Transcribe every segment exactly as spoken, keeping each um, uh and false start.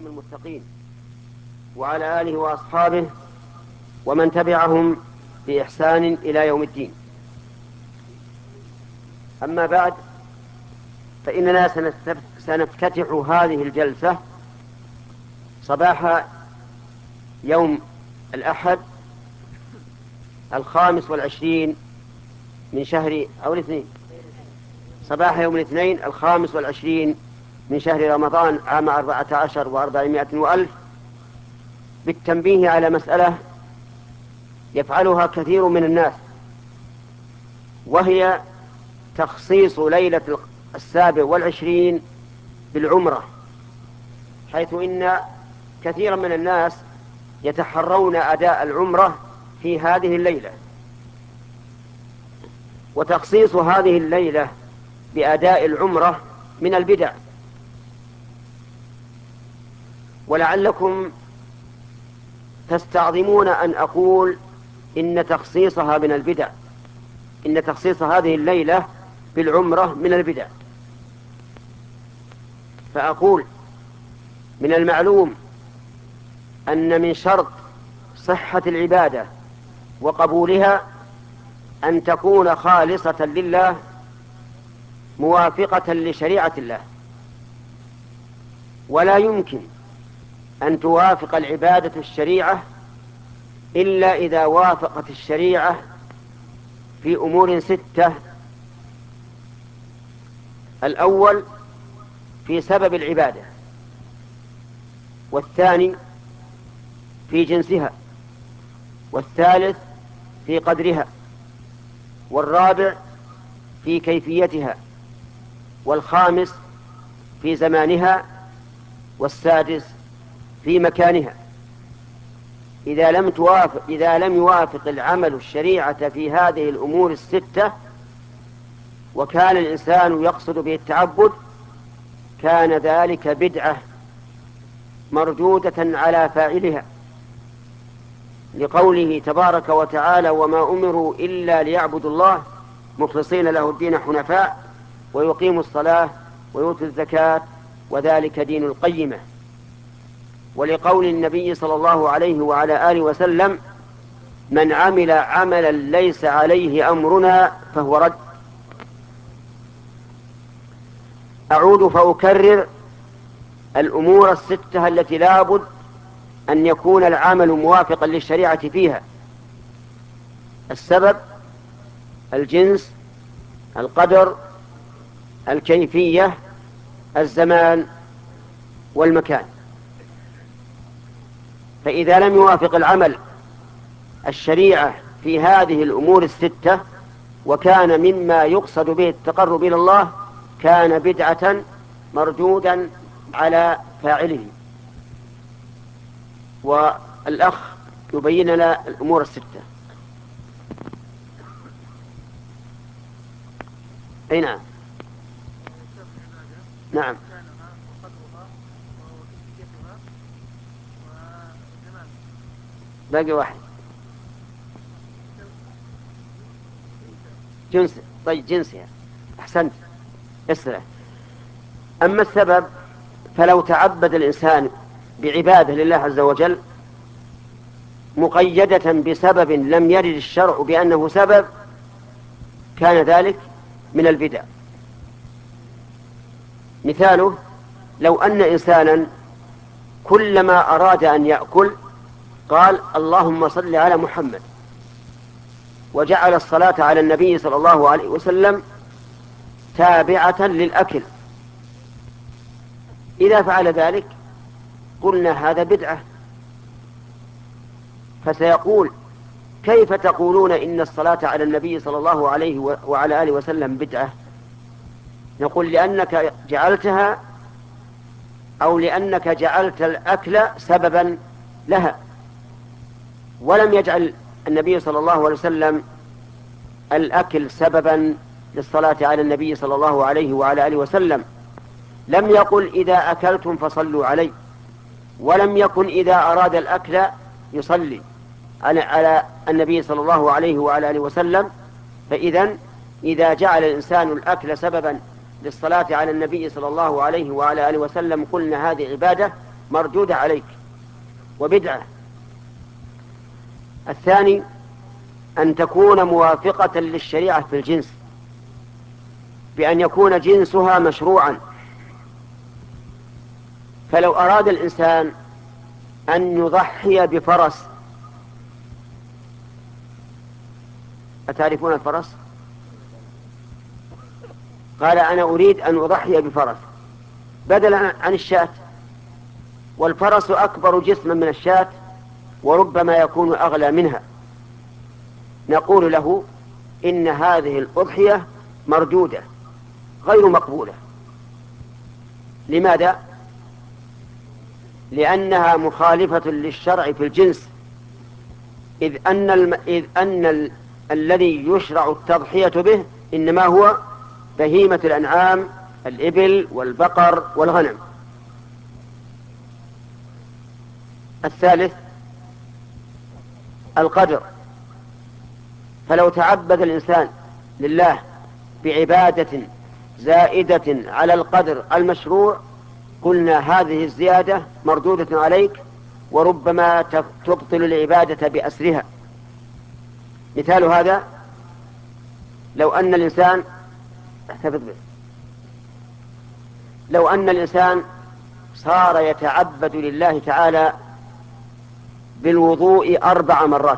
إمام المتقين وعلى آله وأصحابه ومن تبعهم بإحسان إلى يوم الدين. أما بعد، فإننا سنفتتح هذه الجلسة صباح يوم الأحد الخامس والعشرين من شهر أو الاثنين صباح يوم الاثنين الخامس والعشرين من شهر رمضان عام أربعة عشر وأربعمائة وألف، بالتنبيه على مسألة يفعلها كثير من الناس، وهي تخصيص ليلة السابع والعشرين بالعمرة، حيث إن كثيرا من الناس يتحرون أداء العمرة في هذه الليلة. وتخصيص هذه الليلة بأداء العمرة من البدع، ولعلكم تستعظمون أن أقول إن تخصيصها من البدع، إن تخصيص هذه الليلة بالعمرة من البدع. فأقول من المعلوم أن من شرط صحة العبادة وقبولها أن تكون خالصة لله موافقة لشريعة الله، ولا يمكن أن توافق العبادة الشريعة إلا إذا وافقت الشريعة في أمور ستة. الأول في سبب العبادة، والثاني في جنسها، والثالث في قدرها، والرابع في كيفيتها، والخامس في زمانها، والسادس في مكانها. إذا لم توافق إذا لم يوافق العمل الشريعة في هذه الأمور الستة وكان الإنسان يقصد به التعبد، كان ذلك بدعة مردودة على فاعلها، لقوله تبارك وتعالى: وما أمروا إلا ليعبدوا الله مخلصين له الدين حنفاء ويقيموا الصلاة ويؤتوا الزكاة وذلك دين القيمة. ولقول النبي صلى الله عليه وعلى آله وسلم: من عمل عملا ليس عليه أمرنا فهو رد. أعود فأكرر الأمور الستة التي لابد أن يكون العمل موافقا للشريعة فيها: السبب، الجنس، القدر، الكيفية، الزمان، والمكان. فإذا لم يوافق العمل الشريعة في هذه الأمور الستة وكان مما يقصد به التقرب إلى الله، كان بدعة مردودا على فاعله. والأخ يبين لنا الأمور الستة. أي نعم. نعم. باقي واحد، جنس. طيب جنسها، أحسنت، اسرع. أما السبب فلو تعبد الإنسان بعبادة لله عز وجل مقيدة بسبب لم يرد الشرع بأنه سبب، كان ذلك من البدع. مثاله: لو أن إنسانا كلما أراد أن يأكل قال: اللهم صل على محمد، وجعل الصلاة على النبي صلى الله عليه وسلم تابعة للأكل، إذا فعل ذلك قلنا هذا بدعة. فسيقول: كيف تقولون إن الصلاة على النبي صلى الله عليه وعلى آله وسلم بدعة؟ نقول: لأنك جعلتها أو لأنك جعلت الأكل سببا لها، ولم يجعل النبي صلى الله عليه وسلم الأكل سببا للصلاة على النبي صلى الله عليه وعلى آله وسلم. لم يقل: إذا أكلتم فصلوا علي، ولم يكن إذا أراد الأكل يصلي على النبي صلى الله عليه وعلى آله وسلم. فإذن إذا جعل الإنسان الأكل سببا للصلاة على النبي صلى الله عليه وعلى آله وسلم قلنا هذه عبادة مردودة عليك وبدعة. الثاني أن تكون موافقة للشريعة في الجنس، بأن يكون جنسها مشروعا. فلو أراد الإنسان أن يضحي بفرس، أتعرفون الفرس؟ قال أنا أريد أن أضحي بفرس بدلا عن الشاة، والفرس أكبر جسما من الشاة وربما يكون أغلى منها، نقول له إن هذه الأضحية مردودة غير مقبولة. لماذا؟ لأنها مخالفة للشرع في الجنس، إذ أن, الم... إذ أن ال... الذي يشرع التضحية به إنما هو بهيمة الأنعام، الإبل والبقر والغنم. الثالث القدر. فلو تعبد الإنسان لله بعبادة زائدة على القدر المشروع قلنا هذه الزيادة مردودة عليك وربما تبطل العبادة بأسرها. مثال هذا لو أن الإنسان احتفظ به لو أن الإنسان صار يتعبد لله تعالى بالوضوء أربع مرات،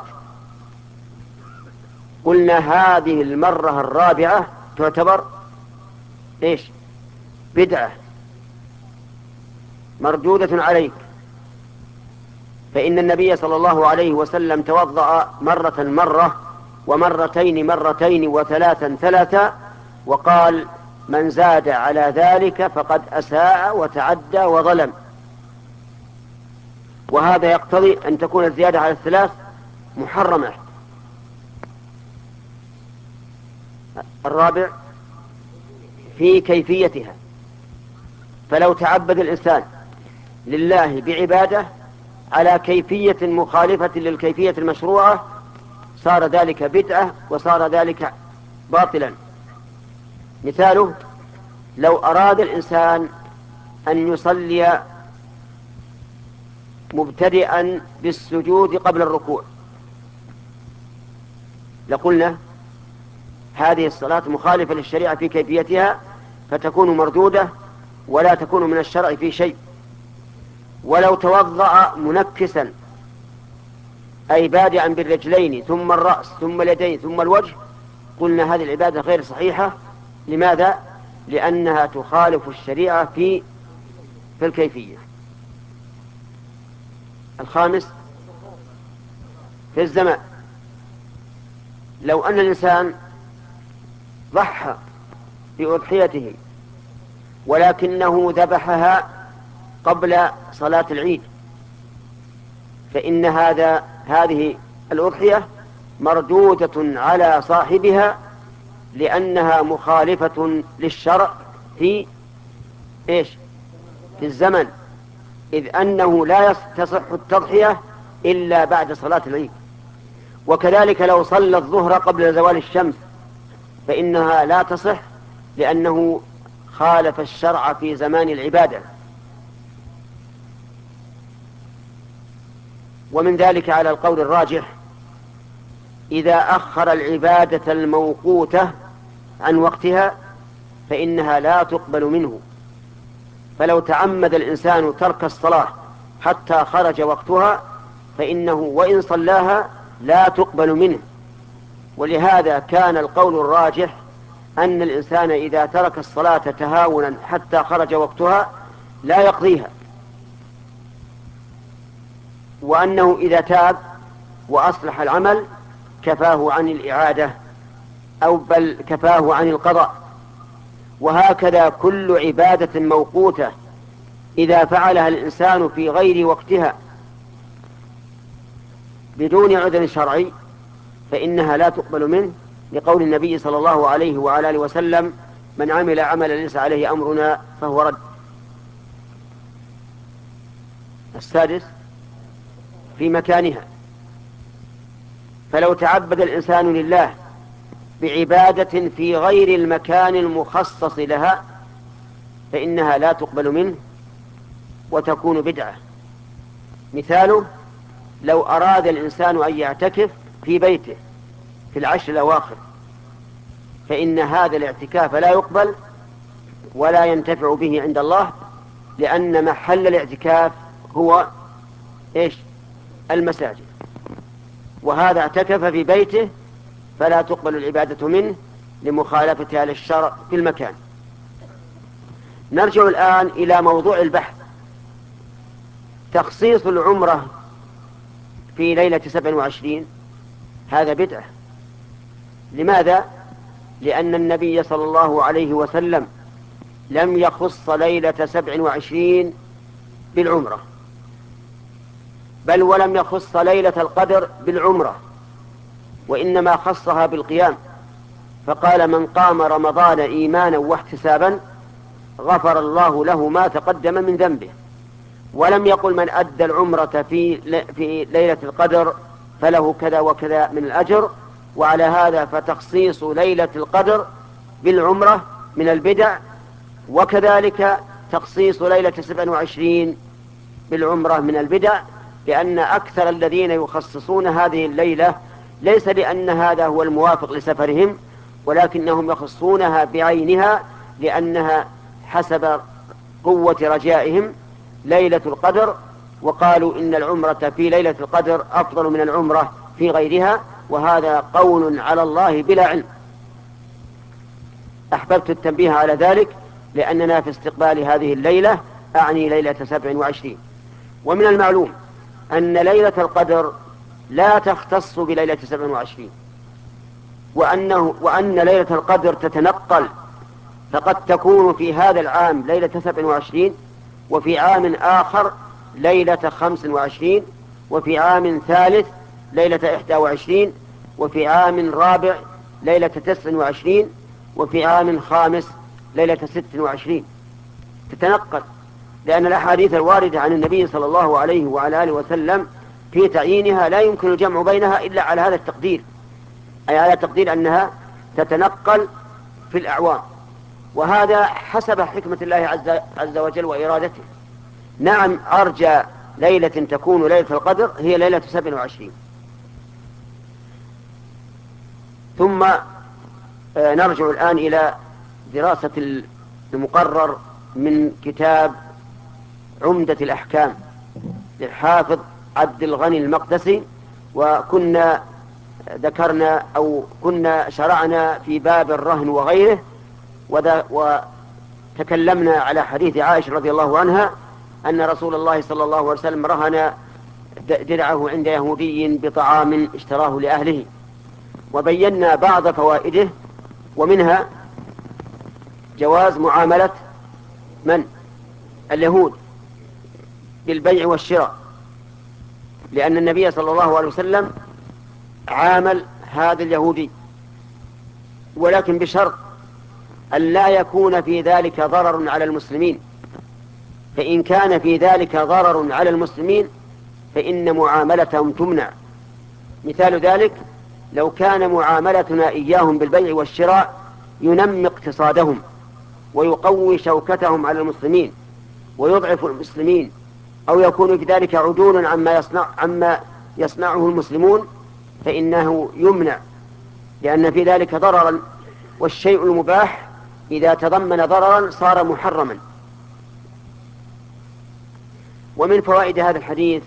قلنا هذه المرة الرابعة تعتبر إيش؟ بدعة مردودة عليك، فإن النبي صلى الله عليه وسلم توضأ مرة مرة ومرتين مرتين وثلاثا ثلاثا، وقال من زاد على ذلك فقد أساء وتعدى وظلم. وهذا يقتضي أن تكون الزيادة على الثلاث محرمة. الرابع في كيفيتها. فلو تعبد الإنسان لله بعبادة على كيفية مخالفة للكيفية المشروعة صار ذلك بدعة وصار ذلك باطلا. مثاله لو أراد الإنسان أن يصلي مبتدئا بالسجود قبل الركوع لقلنا هذه الصلاة مخالفة للشريعة في كيفيتها فتكون مردودة ولا تكون من الشرع في شيء. ولو توضأ منكسا أي بادئا بالرجلين ثم الرأس ثم اليدين ثم الوجه قلنا هذه العبادة غير صحيحة. لماذا؟ لأنها تخالف الشريعة في في الكيفية. الخامس في الزمان. لو أن الإنسان ضحى بأضحيته ولكنه ذبحها قبل صلاة العيد فإن هذا هذه الأضحية مردودة على صاحبها لأنها مخالفة للشرع في إيش؟ في الزمن، إذ أنه لا تصح التضحية إلا بعد صلاة العيد. وكذلك لو صلى الظهر قبل زوال الشمس فإنها لا تصح لأنه خالف الشرع في زمان العبادة. ومن ذلك على القول الراجح إذا أخر العبادة الموقوتة عن وقتها فإنها لا تقبل منه. فلو تعمد الإنسان ترك الصلاة حتى خرج وقتها فإنه وإن صلاها لا تقبل منه. ولهذا كان القول الراجح أن الإنسان إذا ترك الصلاة تهاونا حتى خرج وقتها لا يقضيها، وأنه إذا تاب وأصلح العمل كفاه عن الإعادة أو بل كفاه عن القضاء. وهكذا كل عبادة موقوتة إذا فعلها الإنسان في غير وقتها بدون عذر شرعي فإنها لا تقبل منه، لقول النبي صلى الله عليه وعلى آله وسلم من عمل عملا ليس عليه أمرنا فهو رد. السادس في مكانها. فلو تعبد الإنسان لله بعبادة في غير المكان المخصص لها فإنها لا تقبل منه وتكون بدعة. مثاله لو أراد الإنسان أن يعتكف في بيته في العشر الأواخر فإن هذا الاعتكاف لا يقبل ولا ينتفع به عند الله، لأن محل الاعتكاف هو إيش؟ المساجد، وهذا اعتكف في بيته فلا تقبل العبادة منه لمخالفتها للشرع في المكان. نرجع الآن إلى موضوع البحث. تخصيص العمرة في ليلة سبع وعشرين هذا بدعة. لماذا؟ لأن النبي صلى الله عليه وسلم لم يخص ليلة سبع وعشرين بالعمرة، بل ولم يخص ليلة القدر بالعمرة، وإنما خصها بالقيام، فقال من قام رمضان إيمانا واحتسابا غفر الله له ما تقدم من ذنبه. ولم يقل من أدى العمرة في في ليلة القدر فله كذا وكذا من الأجر. وعلى هذا فتخصيص ليلة القدر بالعمرة من البدع، وكذلك تخصيص ليلة سبع وعشرين بالعمرة من البدع، لأن أكثر الذين يخصصون هذه الليلة ليس لأن هذا هو الموافق لسفرهم، ولكنهم يخصونها بعينها لأنها حسب قوة رجائهم ليلة القدر، وقالوا إن العمرة في ليلة القدر أفضل من العمرة في غيرها، وهذا قول على الله بلا علم. أحببت التنبيه على ذلك لأننا في استقبال هذه الليلة، أعني ليلة سبع وعشرين. ومن المعلوم أن ليلة القدر لا تختص بليلة سبع وعشرين، وأنه وأن ليلة القدر تتنقل، فقد تكون في هذا العام ليلة سبع وعشرين، وفي عام آخر ليلة خمس وعشرين، وفي عام ثالث ليلة إحدى وعشرين، وفي عام رابع ليلة تسع وعشرين، وفي عام خامس ليلة ست وعشرين. تتنقل، لأن الأحاديث الواردة عن النبي صلى الله عليه وعلى آله وسلم في تعيينها لا يمكن الجمع بينها إلا على هذا التقدير، أي على تقدير أنها تتنقل في الأعوام، وهذا حسب حكمة الله عز, عز وجل وإرادته. نعم، أرجى ليلة تكون ليلة القدر هي ليلة سبع وعشرين. ثم نرجع الآن إلى دراسة المقرر من كتاب عمدة الأحكام للحافظ عبد الغني المقدسي، وكنا ذكرنا أو كنا شرعنا في باب الرهن وغيره، وتكلمنا على حديث عائشة رضي الله عنها أن رسول الله صلى الله عليه وسلم رهن درعه عند يهودي بطعام اشتراه لأهله، وبينا بعض فوائده، ومنها جواز معاملة من؟ اليهود بالبيع والشراء، لأن النبي صلى الله عليه وسلم عامل هذا اليهودي، ولكن بشرط أن لا يكون في ذلك ضرر على المسلمين، فإن كان في ذلك ضرر على المسلمين فإن معاملتهم تمنع. مثال ذلك لو كان معاملتنا إياهم بالبيع والشراء ينمي اقتصادهم ويقوي شوكتهم على المسلمين ويضعف المسلمين، أو يكون في ذلك عدول عما يصنع عما يصنعه المسلمون، فإنه يمنع، لأن في ذلك ضررا، والشيء المباح إذا تضمن ضررا صار محرما. ومن فوائد هذا الحديث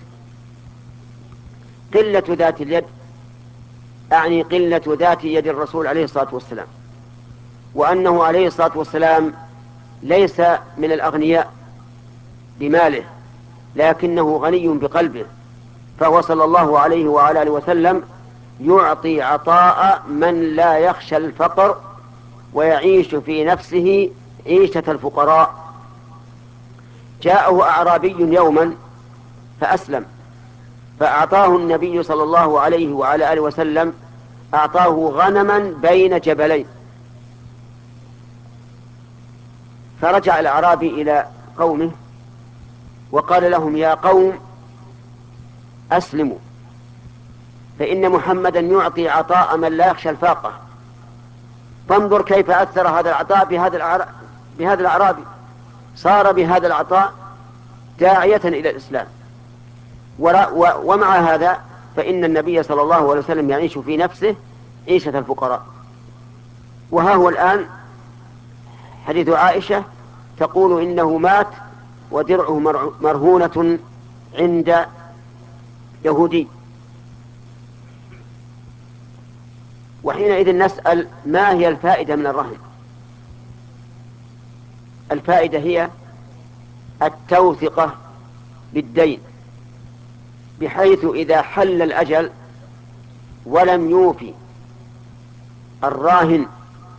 قلة ذات اليد، أعني قلة ذات يد الرسول عليه الصلاة والسلام، وأنه عليه الصلاة والسلام ليس من الأغنياء بماله، لكنه غني بقلبه، فهو صلى الله عليه وعلى آله وسلم يعطي عطاء من لا يخشى الفقر ويعيش في نفسه عيشة الفقراء. جاءه أعرابي يوما فأسلم، فأعطاه النبي صلى الله عليه وعلى آله وسلم أعطاه غنما بين جبلين، فرجع الأعرابي إلى قومه وقال لهم يا قوم أسلموا، فإن محمدا يعطي عطاء من لا يخشى الفاقة. فانظر كيف أثر هذا العطاء بهذا بهذا الأعرابي، صار بهذا العطاء داعية إلى الإسلام. ومع هذا فإن النبي صلى الله عليه وسلم يعيش في نفسه عيشة الفقراء. وها هو الآن حديث عائشة تقول إنه مات ودرعه مرهونة عند يهودي. وحينئذ نسأل: ما هي الفائدة من الرهن؟ الفائدة هي التوثقة بالدين، بحيث إذا حل الأجل ولم يوفي الراهن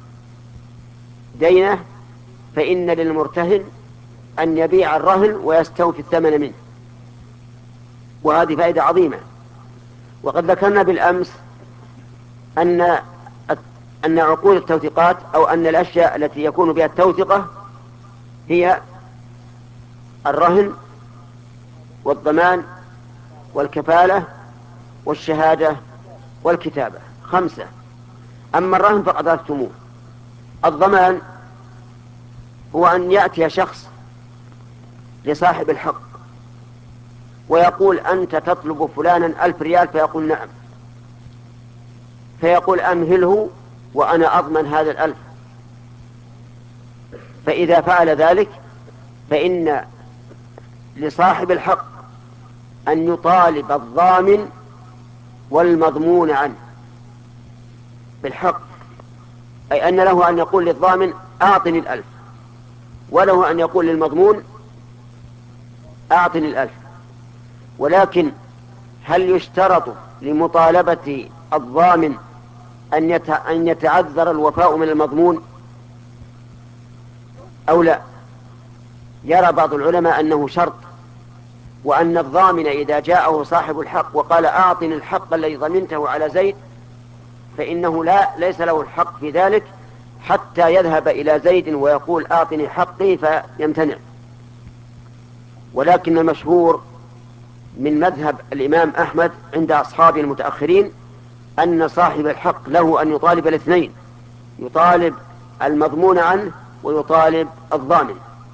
دينه فإن للمرتهن أن يبيع الرهن ويستوفي الثمن منه، وهذه فائدة عظيمة. وقد ذكرنا بالأمس أن أن عقود التوثيقات أو أن الأشياء التي يكون بها التوثقة هي الرهن والضمان والكفالة والشهادة والكتابة، خمسة. أما الرهن فقد عرفتموه. الضمان هو أن يأتي شخص لصاحب الحق ويقول: أنت تطلب فلانا ألف ريال، فيقول: نعم، فيقول: أمهله وأنا أضمن هذا الألف. فإذا فعل ذلك فإن لصاحب الحق أن يطالب الضامن والمضمون عنه بالحق، أي أن له أن يقول للضامن: أعطني الألف، وله أن يقول للمضمون: أعطني الألف. ولكن هل يشترط لمطالبة الضامن أن يتعذر الوفاء من المضمون أو لا؟ يرى بعض العلماء أنه شرط، وأن الضامن إذا جاءه صاحب الحق وقال: أعطني الحق الذي ضمنته على زيد، فإنه لا ليس له الحق في ذلك حتى يذهب إلى زيد ويقول: أعطني حقي، فيمتنع. ولكن المشهور من مذهب الإمام أحمد عند أصحاب المتأخرين أن صاحب الحق له أن يطالب الاثنين، يطالب المضمون عنه ويطالب الضامن.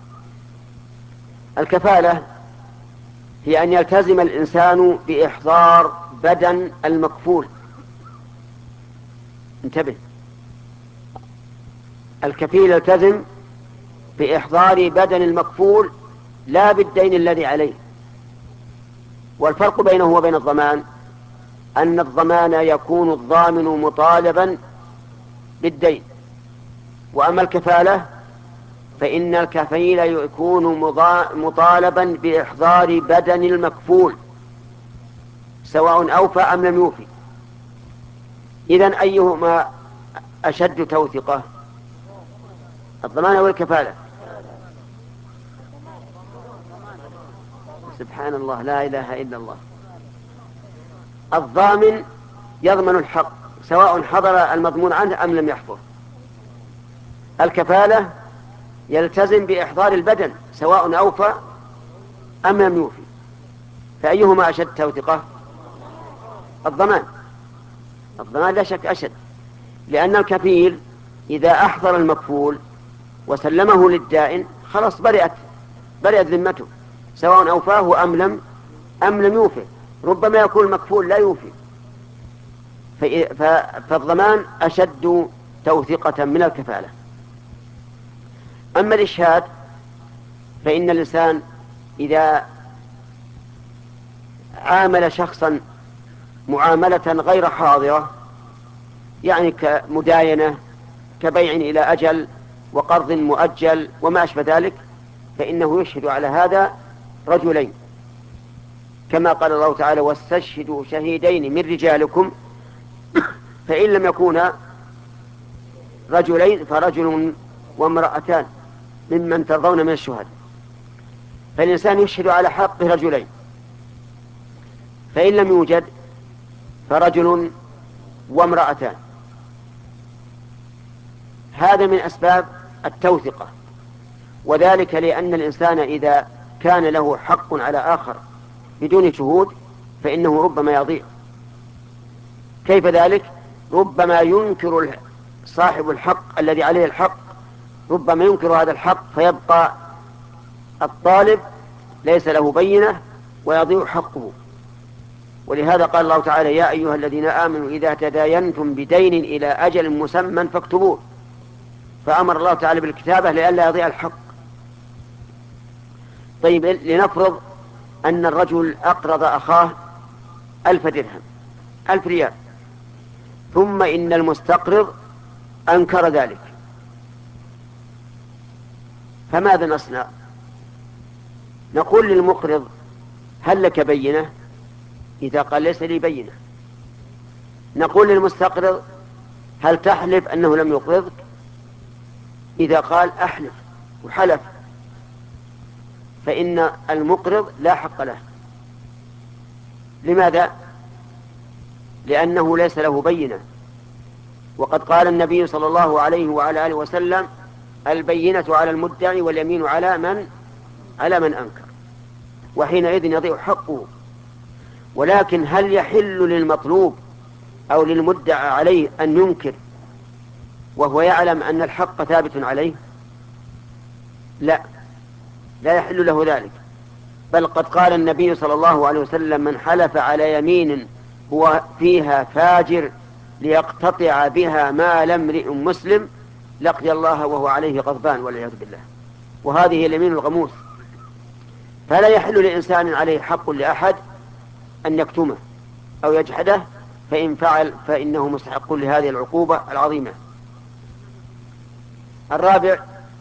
الكفالة هي أن يلتزم الإنسان بإحضار بدن المكفول. انتبه، الكفيل يلتزم بإحضار بدن المكفول لا بالدين الذي عليه. والفرق بينه وبين الضمان أن الضمان يكون الضامن مطالبا بالدين، وأما الكفالة فإن الكفيل يكون مطالبا بإحضار بدن المكفول سواء أوفى أم لم يوفي. إذن أيهما أشد توثقة، الضمان أو الكفالة؟ سبحان الله، لا إله إلا الله. الضامن يضمن الحق سواء حضر المضمون عنه أم لم يحضر. الكفالة يلتزم بإحضار البدن سواء أوفى أم لم يوفي. فأيهما أشد توثقة؟ الضمان. الضمان لا شك أشد، لأن الكفيل إذا أحضر المكفول وسلمه للدائن خلاص برئت برئت ذمته سواء أوفاه أم لم أم لم يوفي. ربما يكون المكفول لا يوفي، فالضمان أشد توثقة من الكفالة. أما الإشهاد فإن الإنسان إذا عامل شخصا معاملة غير حاضرة، يعني كمداينة، كبيع إلى أجل، وقرض مؤجل، وما أشبه ذلك، فإنه يشهد على هذا رجلين، كما قال الله تعالى: واستشهدوا شهيدين من رجالكم، فإن لم يكونا رجلين فرجل وامرأتان ممن ترضون من الشهداء. فالإنسان يشهد على حق رجلين، فإن لم يوجد فرجل وامرأتان. هذا من أسباب التوثقة، وذلك لأن الإنسان إذا كان له حق على آخر بدون شهود فإنه ربما يضيع. كيف ذلك؟ ربما ينكر صاحب الحق الذي عليه الحق، ربما ينكر هذا الحق فيبقى الطالب ليس له بينة ويضيع حقه. ولهذا قال الله تعالى: يا أيها الذين آمنوا إذا تداينتم بدين إلى أجل مسمى فاكتبوه. فأمر الله تعالى بالكتابة لئلا يضيع الحق. طيب، لنفرض أن الرجل أقرض أخاه ألف درهم، ألف ريال، ثم إن المستقرض أنكر ذلك، فماذا نصنع؟ نقول للمقرض: هل لك بينة؟ إذا قال ليس لي بينة، نقول للمستقرض: هل تحلف أنه لم يقرضك؟ إذا قال أحلف وحلف، فإن المقرض لا حق له. لماذا؟ لأنه ليس له بينة، وقد قال النبي صلى الله عليه وعلى آله وسلم: البينة على المدعي واليمين على من على من أنكر، وحينئذ يضيع حقه. ولكن هل يحل للمطلوب أو للمدعى عليه أن ينكر وهو يعلم أن الحق ثابت عليه؟ لا، لا يحل له ذلك. بل قد قال النبي صلى الله عليه وسلم: من حلف على يمين هو فيها فاجر ليقتطع بها مال امرئ مسلم لقي الله وهو عليه غضبان والعياذ بالله. وهذه هي اليمين الغموس. فلا يحل لإنسان عليه حق لأحد أن يكتمه أو يجحده، فإن فعل فإنه مستحق لهذه العقوبة العظيمة. الرابع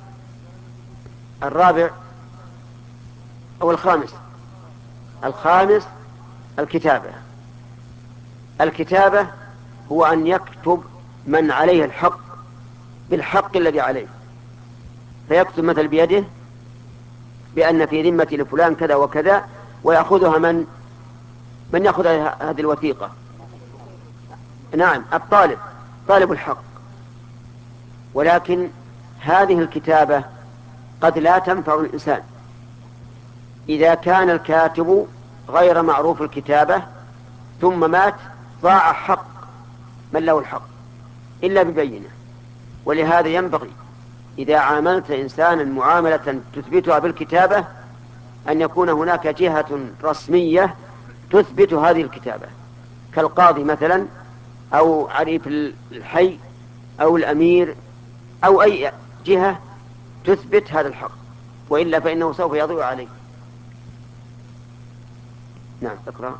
الرابع أو الخامس الخامس الكتابة. الكتابة هو أن يكتب من عليه الحق بالحق الذي عليه، فيكتب مثل بيده بأن في ذمة لفلان كذا وكذا، ويأخذها من من يأخذ هذه الوثيقة؟ نعم، الطالب، طالب الحق. ولكن هذه الكتابة قد لا تنفع الإنسان إذا كان الكاتب غير معروف الكتابة ثم مات، ضاع حق من له الحق إلا ببينه. ولهذا ينبغي إذا عاملت إنسانا معاملة تثبتها بالكتابة أن يكون هناك جهة رسمية تثبت هذه الكتابة، كالقاضي مثلا، أو عريف الحي، أو الأمير، أو أي جهة تثبت هذا الحق، وإلا فإنه سوف يضيع عليه. نعم، اقرأ.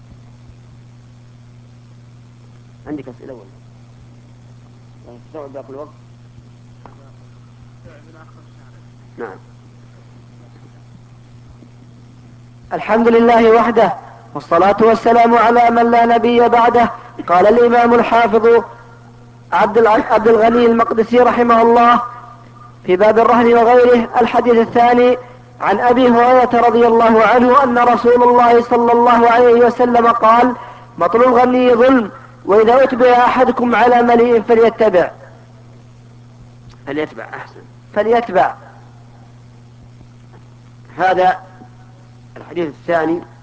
عندك أسئلة ولا تستوعب باقي الوقت؟ نعم. الحمد لله وحده، والصلاة والسلام على من لا نبي بعده. قال الإمام الحافظ عبد الغني المقدسي رحمه الله في باب الرهن وغيره: الحديث الثاني عن أبي هريرة رضي الله عنه أن رسول الله صلى الله عليه وسلم قال: مطل الغني ظلم، وإذا أتبع أحدكم على مليء فليتبع فليتبع أحسن فليتبع هذا الحديث الثاني